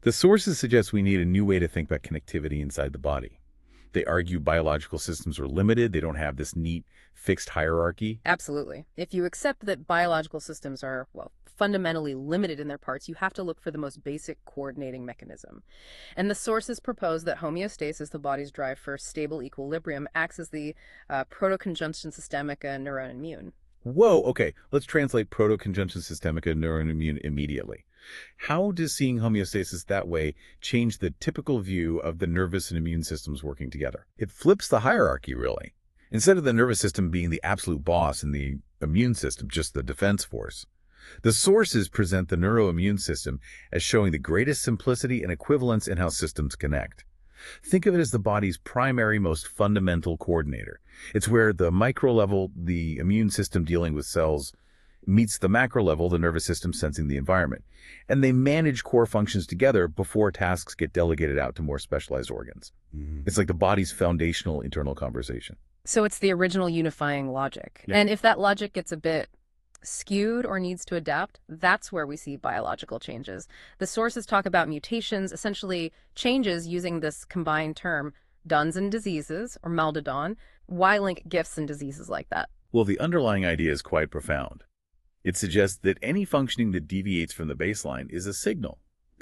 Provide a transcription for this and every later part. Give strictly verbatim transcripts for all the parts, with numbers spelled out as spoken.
The sources suggest we need a new way to think about connectivity inside the body. They argue biological systems are limited. They don't have this neat, fixed hierarchy. Absolutely. If you accept that biological systems are, well, fundamentally limited in their parts, you have to look for the most basic coordinating mechanism. And the sources propose that homeostasis, the body's drive for stable equilibrium, acts as the uh, protoconjunction systemica neuroimmune. Whoa, okay, let's translate protoconjunction systemica neuroimmune immediately. How does seeing homeostasis that way change the typical view of the nervous and immune systems working together? It flips the hierarchy, really. Instead of the nervous system being the absolute boss and the immune system just the defense force, the sources present the neuroimmune system as showing the greatest simplicity and equivalence in how systems connect. Think of it as the body's primary, most fundamental coordinator. It's where the micro level, the immune system dealing with cells, meets the macro level, the nervous system sensing the environment. And they manage core functions together before tasks get delegated out to more specialized organs. Mm-hmm. It's like the body's foundational internal conversation. So it's the original unifying logic. Yeah. And if that logic gets a bit skewed or needs to adapt, that's where we see biological changes. The sources talk about mutations, essentially changes using this combined term, duns and diseases, or mal de don. Why link gifts and diseases like that? Well, the underlying idea is quite profound. It suggests that any functioning that deviates from the baseline is a signal.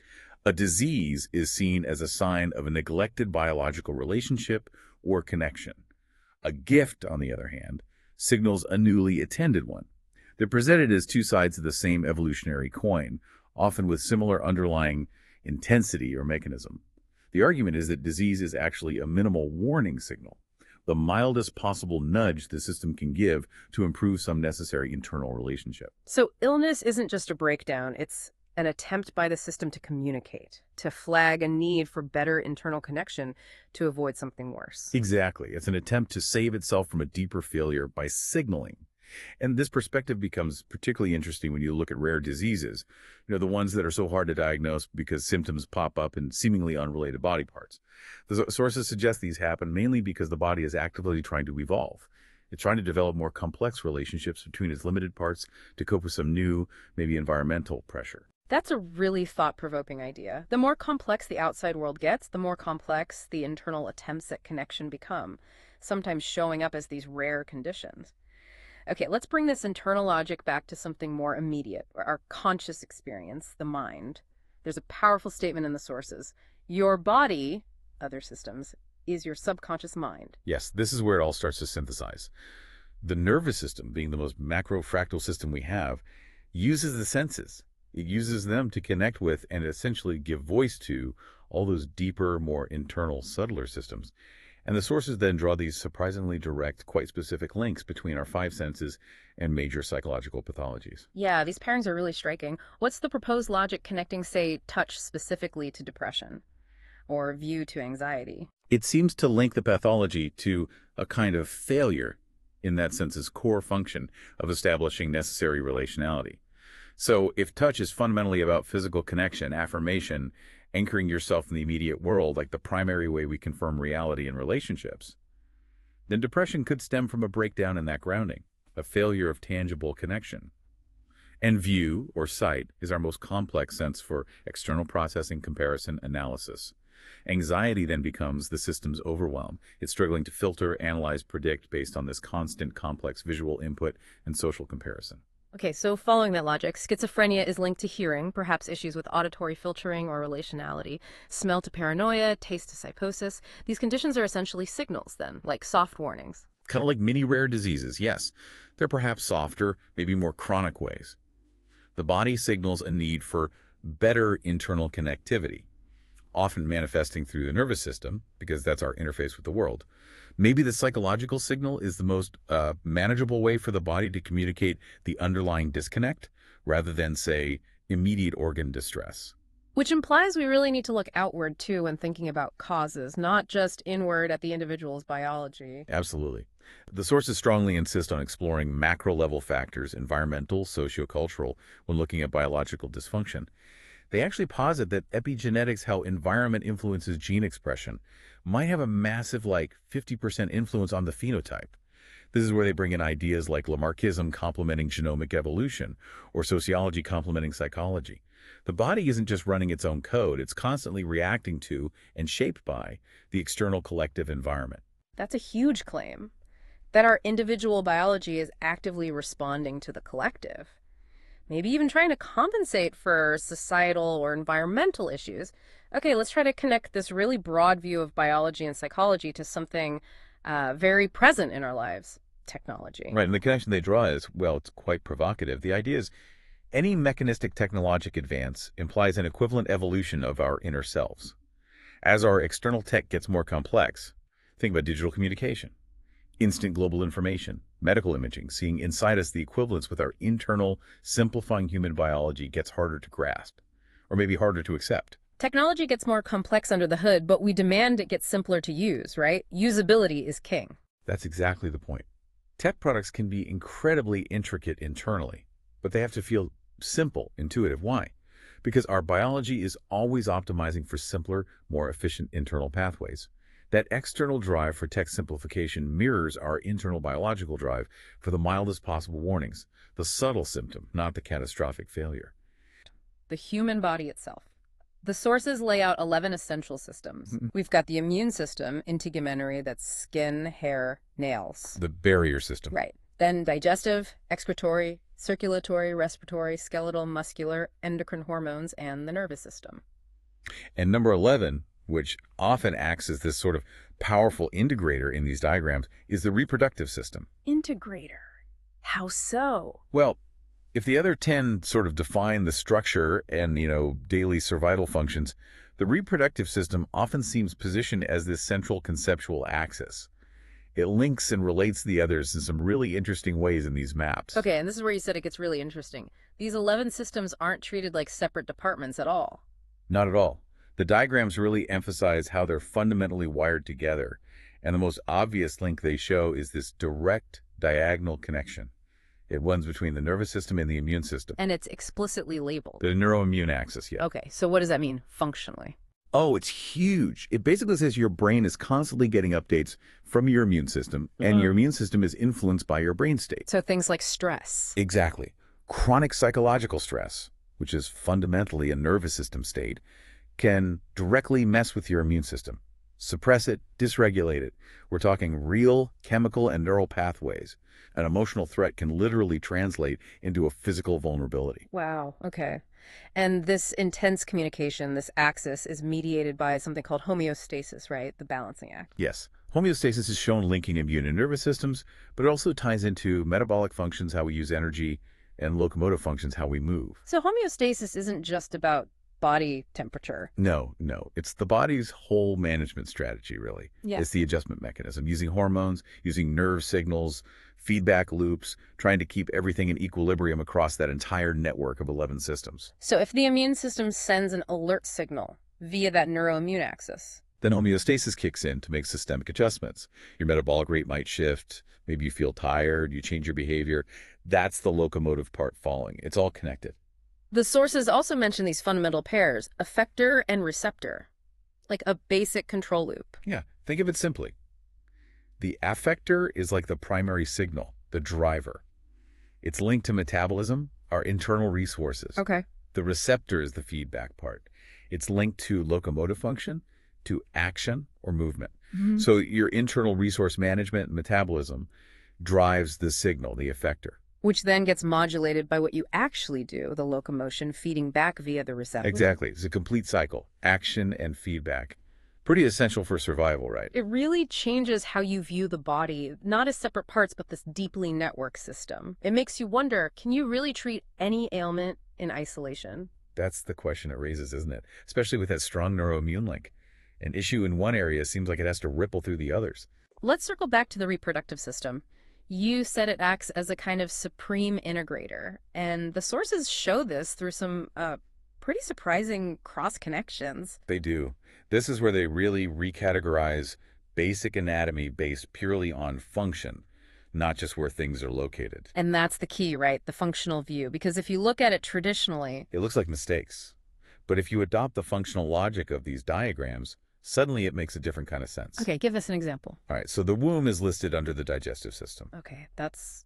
A disease is seen as a sign of a neglected biological relationship or connection. A gift, on the other hand, signals a newly attended one. They're presented as two sides of the same evolutionary coin, often with similar underlying intensity or mechanism. The argument is that disease is actually a minimal warning signal, the mildest possible nudge the system can give to improve some necessary internal relationship. So illness isn't just a breakdown, it's an attempt by the system to communicate, to flag a need for better internal connection to avoid something worse. Exactly. It's an attempt to save itself from a deeper failure by signaling. And this perspective becomes particularly interesting when you look at rare diseases, you know, the ones that are so hard to diagnose because symptoms pop up in seemingly unrelated body parts. The sources suggest these happen mainly because the body is actively trying to evolve. It's trying to develop more complex relationships between its limited parts to cope with some new, maybe environmental pressure. That's a really thought-provoking idea. The more complex the outside world gets, the more complex the internal attempts at connection become, sometimes showing up as these rare conditions. Okay, let's bring this internal logic back to something more immediate, our conscious experience, the mind. There's a powerful statement in the sources. Your body, other systems, is your subconscious mind. Yes, this is where it all starts to synthesize. The nervous system, being the most macrofractal system we have, uses the senses. It uses them to connect with and essentially give voice to all those deeper, more internal, subtler systems. And the sources then draw these surprisingly direct, quite specific links between our five senses and major psychological pathologies. Yeah, these pairings are really striking. What's the proposed logic connecting, say, touch specifically to depression or view to anxiety? It seems to link the pathology to a kind of failure in that sense's core function of establishing necessary relationality. So if touch is fundamentally about physical connection, affirmation, anchoring yourself in the immediate world like the primary way we confirm reality in relationships, then depression could stem from a breakdown in that grounding, a failure of tangible connection. And view, or sight, is our most complex sense for external processing, comparison, analysis. Anxiety then becomes the system's overwhelm. It's struggling to filter, analyze, predict based on this constant complex visual input and social comparison. Okay, so following that logic, schizophrenia is linked to hearing, perhaps issues with auditory filtering or relationality, smell to paranoia, taste to psychosis. These conditions are essentially signals then, like soft warnings. Kind of like mini rare diseases, yes. They're perhaps softer, maybe more chronic ways. The body signals a need for better internal connectivity, often manifesting through the nervous system, because that's our interface with the world. Maybe the psychological signal is the most uh, manageable way for the body to communicate the underlying disconnect, rather than, say, immediate organ distress. Which implies we really need to look outward, too, when thinking about causes, not just inward at the individual's biology. Absolutely. The sources strongly insist on exploring macro-level factors, environmental, sociocultural, when looking at biological dysfunction. They actually posit that epigenetics, how environment influences gene expression, might have a massive, like, fifty percent influence on the phenotype. This is where they bring in ideas like Lamarckism complementing genomic evolution, or sociology complementing psychology. The body isn't just running its own code, it's constantly reacting to and shaped by the external collective environment. That's a huge claim, that our individual biology is actively responding to the collective. Maybe even trying to compensate for societal or environmental issues. Okay, let's try to connect this really broad view of biology and psychology to something uh, very present in our lives, technology. Right, and the connection they draw is, well, it's quite provocative. The idea is any mechanistic technologic advance implies an equivalent evolution of our inner selves. As our external tech gets more complex, think about digital communication, instant global information, medical imaging, seeing inside us the equivalence with our internal, simplifying human biology gets harder to grasp, or maybe harder to accept. Technology gets more complex under the hood, but we demand it gets simpler to use, right? Usability is king. That's exactly the point. Tech products can be incredibly intricate internally, but they have to feel simple, intuitive. Why? Because our biology is always optimizing for simpler, more efficient internal pathways. That external drive for tech simplification mirrors our internal biological drive for the mildest possible warnings, the subtle symptom, not the catastrophic failure. The human body itself. The sources lay out eleven essential systems. Mm-hmm. We've got the immune system, integumentary, that's skin, hair, nails. The barrier system. Right. Then digestive, excretory, circulatory, respiratory, skeletal, muscular, endocrine hormones, and the nervous system. And number eleven, which often acts as this sort of powerful integrator in these diagrams, is the reproductive system. Integrator? How so? Well, if the other ten sort of define the structure and, you know, daily survival functions, the reproductive system often seems positioned as this central conceptual axis. It links and relates the others in some really interesting ways in these maps. Okay, and this is where you said it gets really interesting. These eleven systems aren't treated like separate departments at all. Not at all. The diagrams really emphasize how they're fundamentally wired together, and the most obvious link they show is this direct diagonal connection. It runs between the nervous system and the immune system. And it's explicitly labeled. The neuroimmune axis, yeah. Okay, so what does that mean functionally? Oh, it's huge. It basically says your brain is constantly getting updates from your immune system, and Mhm. your immune system is influenced by your brain state. So things like stress. Exactly. Chronic psychological stress, which is fundamentally a nervous system state, can directly mess with your immune system, suppress it, dysregulate it. We're talking real chemical and neural pathways. An emotional threat can literally translate into a physical vulnerability. Wow, okay. And this intense communication, this axis, is mediated by something called homeostasis, right? The balancing act. Yes, homeostasis is shown linking immune and nervous systems, but it also ties into metabolic functions, how we use energy, and locomotive functions, how we move. So homeostasis isn't just about body temperature. No, no. It's the body's whole management strategy, really. Yeah. It's the adjustment mechanism, using hormones, using nerve signals, feedback loops, trying to keep everything in equilibrium across that entire network of eleven systems. So if the immune system sends an alert signal via that neuroimmune axis, Then homeostasis kicks in to make systemic adjustments. Your metabolic rate might shift. Maybe you feel tired. You change your behavior. That's the locomotive part following. It's all connected. the sources also mention these fundamental pairs, effector and receptor, like a basic control loop. Yeah, think of it simply. The affector is like the primary signal, the driver. It's linked to metabolism, our internal resources. Okay. The receptor is the feedback part. It's linked to locomotive function, to action or movement. Mm-hmm. So your internal resource management and metabolism drives the signal, the effector. Which then gets modulated by what you actually do, the locomotion feeding back via the receptor. Exactly. It's a complete cycle, action and feedback. Pretty essential for survival, right? It really changes how you view the body, not as separate parts, but this deeply networked system. It makes you wonder, can you really treat any ailment in isolation? That's the question it raises, isn't it? Especially with that strong neuroimmune link. An issue in one area seems like it has to ripple through the others. Let's circle back to the reproductive system. You said it acts as a kind of supreme integrator, and the sources show this through some uh, pretty surprising cross-connections. They do. This is where they really recategorize basic anatomy based purely on function, not just where things are located. And that's the key, right? The functional view. Because if you look at it traditionally, It looks like mistakes. But if you adopt the functional logic of these diagrams, suddenly it makes a different kind of sense. okay, give us an example. All right, so the womb is listed under the digestive system. Okay, that's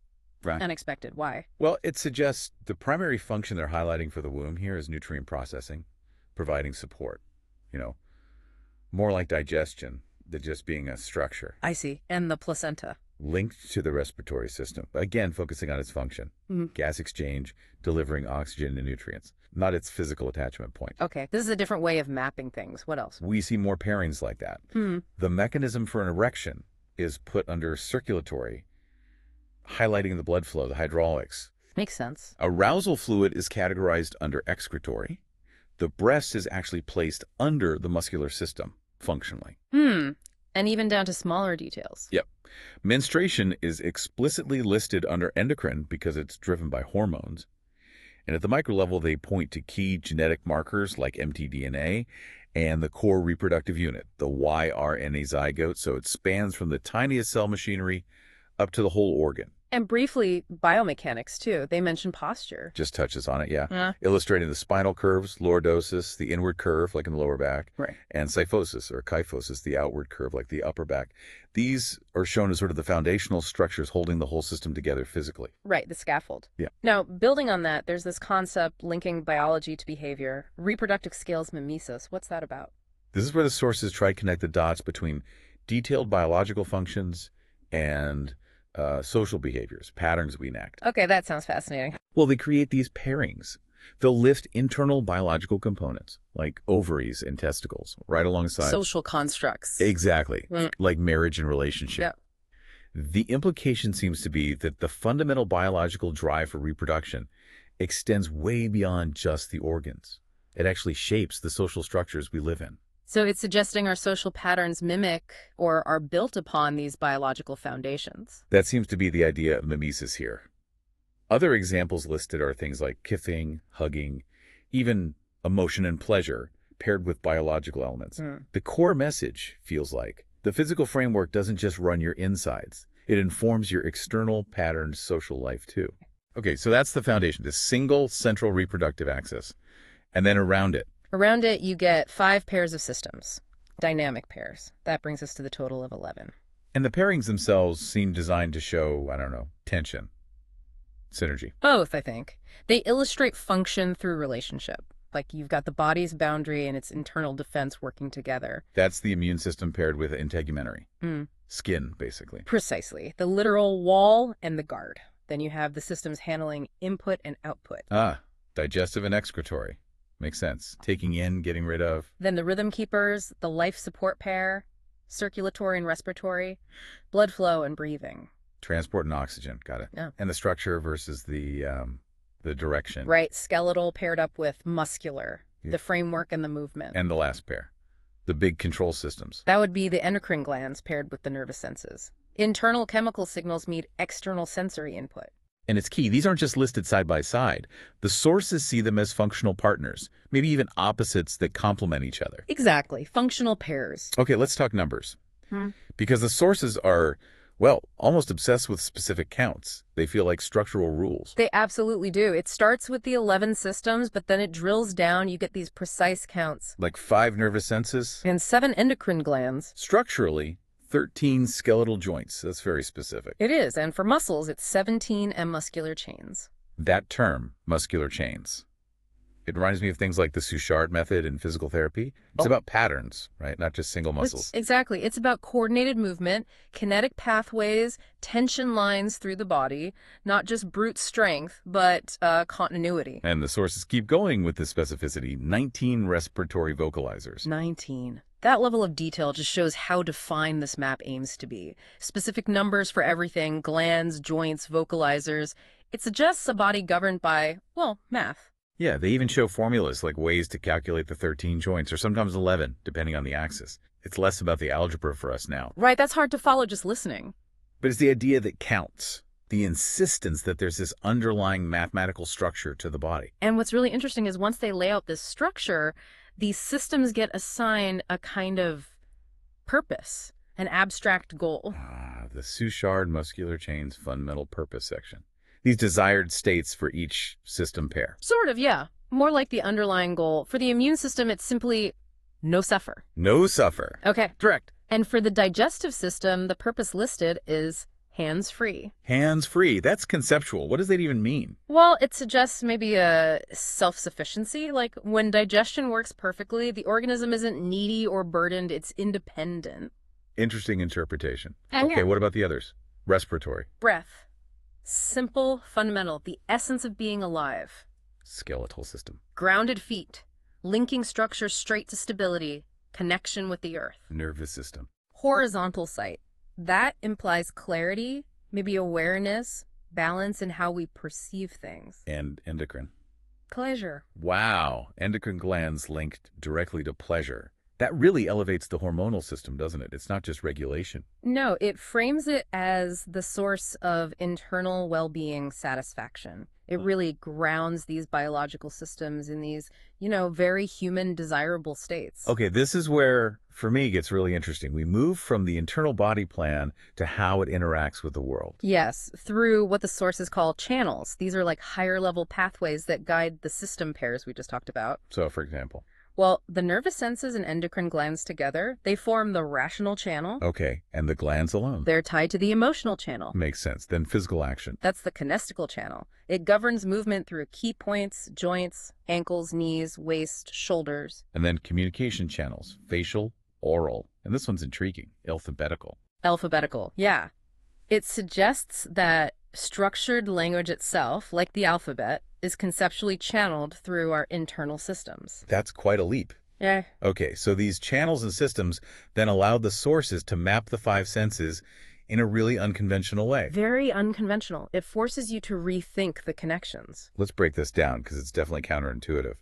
Right. Unexpected. Why? Well, it suggests the primary function they're highlighting for the womb here is nutrient processing, providing support. You know, more like digestion than just being a structure. I see. And the placenta. Linked to the respiratory system, again focusing on its function. Mhm. Gas exchange, delivering oxygen and nutrients, not its physical attachment point. Okay, this is a different way of mapping things. What else? We see more pairings like that. Hmm. The mechanism for an erection is put under circulatory, highlighting the blood flow, the hydraulics. Makes sense. Arousal fluid is categorized under excretory. The breast is actually placed under the muscular system, functionally. Hmm. And even down to smaller details. Yep. Menstruation is explicitly listed under endocrine because it's driven by hormones. And at the micro level, they point to key genetic markers like mtDNA and the core reproductive unit, the Y R N A zygote. So it spans from the tiniest cell machinery up to the whole organ. And briefly, biomechanics, too. They mention posture. Just touches on it, yeah. Yeah. Illustrating the spinal curves, lordosis, the inward curve, like in the lower back, Right. and kyphosis, or kyphosis, the outward curve, like the upper back. These are shown as sort of the foundational structures holding the whole system together physically. Right, the scaffold. Yeah. Now, building on that, there's this concept linking biology to behavior. Reproductive scales mimesis. What's that about? This is where the sources try to connect the dots between detailed biological functions and uh, social behaviors, patterns we enact. Okay, that sounds fascinating. Well, they create these pairings. They'll lift internal biological components, like ovaries and testicles, right alongside. Social constructs. Exactly. Mm. Like marriage and relationship. Yep. The implication seems to be that the fundamental biological drive for reproduction extends way beyond just the organs. It actually shapes the social structures we live in. So it's suggesting our social patterns mimic or are built upon these biological foundations. That seems to be the idea of mimesis here. Other examples listed are things like kissing, hugging, even emotion and pleasure paired with biological elements. Mm. The core message feels like the physical framework doesn't just run your insides. It informs your external patterned social life too. Okay, so that's the foundation, this single central reproductive axis. And then around it, Around it, you get five pairs of systems, dynamic pairs. That brings us to the total of eleven. and the pairings themselves seem designed to show, I don't know, tension, synergy. Both, I think. They illustrate function through relationship. Like you've got the body's boundary and its internal defense working together. That's the immune system paired with integumentary. Mm. Skin, basically. Precisely. The literal wall and the guard. Then you have the systems handling input and output. Ah, digestive and excretory. Makes sense. Taking in, getting rid of. Then the rhythm keepers, the life support pair, circulatory and respiratory, blood flow and breathing. Transport and oxygen. Got it. Yeah. And the structure versus the um, the direction. Right, skeletal paired up with muscular, Yeah. the framework and the movement. And the last pair. The big control systems. That would be the endocrine glands paired with the nervous senses. Internal chemical signals meet external sensory input. And it's key. These aren't just listed side by side. The sources see them as functional partners, maybe even opposites that complement each other. Exactly, functional pairs. Okay, let's talk numbers. Hmm. Because the sources are, well, almost obsessed with specific counts. They feel like structural rules. They absolutely do. It starts with the eleven systems, but then it drills down. You get these precise counts. Like five nervous senses. And seven endocrine glands. Structurally, thirteen skeletal joints. That's very specific. It is. And for muscles, it's seventeen M muscular chains. That term, muscular chains, it reminds me of things like the Suchard method in physical therapy. It's Oh. about patterns, right? Not just single muscles. It's- exactly. It's about coordinated movement, kinetic pathways, tension lines through the body, not just brute strength, but uh, continuity. And the sources keep going with this specificity. nineteen respiratory vocalizers. nineteen. That level of detail just shows how defined this map aims to be. Specific numbers for everything, glands, joints, vocalizers. It suggests a body governed by, well, math. Yeah, they even show formulas like ways to calculate the thirteen joints, or sometimes eleven, depending on the axis. It's less about the algebra for us now. Right, that's hard to follow just listening. But it's the idea that counts, the insistence that there's this underlying mathematical structure to the body. And what's really interesting is once they lay out this structure, these systems get assigned a kind of purpose, an abstract goal. Ah, the Suchard muscular chains fundamental purpose section. These desired states for each system pair. Sort of, yeah. More like the underlying goal. For the immune system, it's simply no suffer. No suffer. Okay. Direct. And for the digestive system, the purpose listed is hands-free. Hands-free. That's conceptual. What does that even mean? Well, it suggests maybe a self-sufficiency. Like when digestion works perfectly, the organism isn't needy or burdened, it's independent. Interesting interpretation. And Okay, yeah. what about the others? Respiratory. Breath. Simple, fundamental, the essence of being alive. Skeletal system. Grounded feet. Linking structures straight to stability. Connection with the earth. Nervous system. Horizontal sight. That implies clarity, maybe awareness, balance in how we perceive things. And endocrine. Pleasure. Wow. Endocrine glands linked directly to pleasure. That really elevates the hormonal system, doesn't it? It's not just regulation. No, it frames it as the source of internal well-being satisfaction. It really grounds these biological systems in these, you know, very human, desirable states. Okay, this is where, for me, it gets really interesting. We move from the internal body plan to how it interacts with the world. Yes, through what the sources call channels. These are like higher level pathways that guide the system pairs we just talked about. So, for example. Well, the nervous senses and endocrine glands together, they form the rational channel. Okay, and the glands alone. They're tied to the emotional channel. Makes sense. Then physical action. That's the kinestical channel. It governs movement through key points, joints, ankles, knees, waist, shoulders. And then communication channels. Facial, oral. And this one's intriguing. Alphabetical. Alphabetical, yeah. It suggests that structured language itself, like the alphabet, is conceptually channeled through our internal systems. That's quite a leap. Yeah. Okay, so these channels and systems then allow the sources to map the five senses in a really unconventional way. Very unconventional. It forces you to rethink the connections. Let's break this down because it's definitely counterintuitive.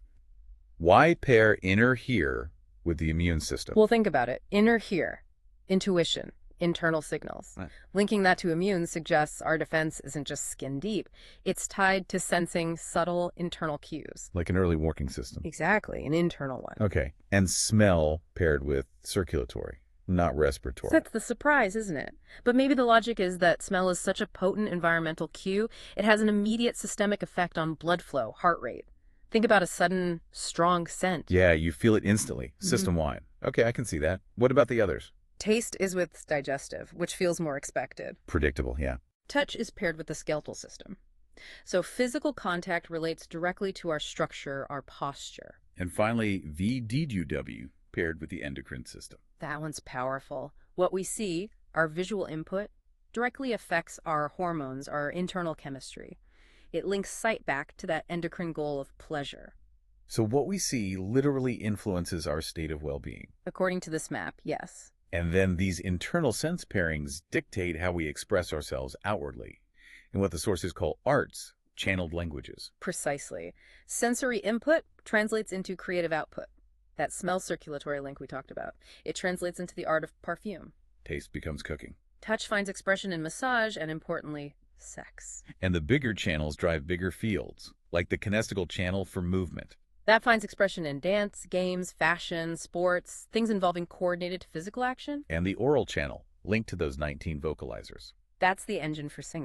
Why pair inner here with the immune system? Well, think about it. Inner here, intuition, internal signals. Right. Linking that to immune suggests our defense isn't just skin deep. It's tied to sensing subtle internal cues. Like an early warning system. Exactly, an internal one. Okay, and smell paired with circulatory, not respiratory. That's the surprise, isn't it? But maybe the logic is that smell is such a potent environmental cue, it has an immediate systemic effect on blood flow, heart rate. Think about a sudden, strong scent. Yeah, you feel it instantly, system-wide. Okay, I can see that. What about the others? Taste is with digestive, which feels more expected. Predictable, yeah. Touch is paired with the skeletal system. So physical contact relates directly to our structure, our posture. And finally, V D W paired with the endocrine system. That one's powerful. What we see, our visual input, directly affects our hormones, our internal chemistry. It links sight back to that endocrine goal of pleasure. So what we see literally influences our state of well-being. According to this map, yes. And then these internal sense pairings dictate how we express ourselves outwardly in what the sources call arts, channeled languages. Precisely. Sensory input translates into creative output. That smell circulatory link we talked about. It translates into the art of perfume. Taste becomes cooking. Touch finds expression in massage and, importantly, sex. And the bigger channels drive bigger fields, like the kinestical channel for movement. That finds expression in dance, games, fashion, sports, things involving coordinated physical action. And the oral channel, linked to those nineteen vocalizers. That's the engine for singing.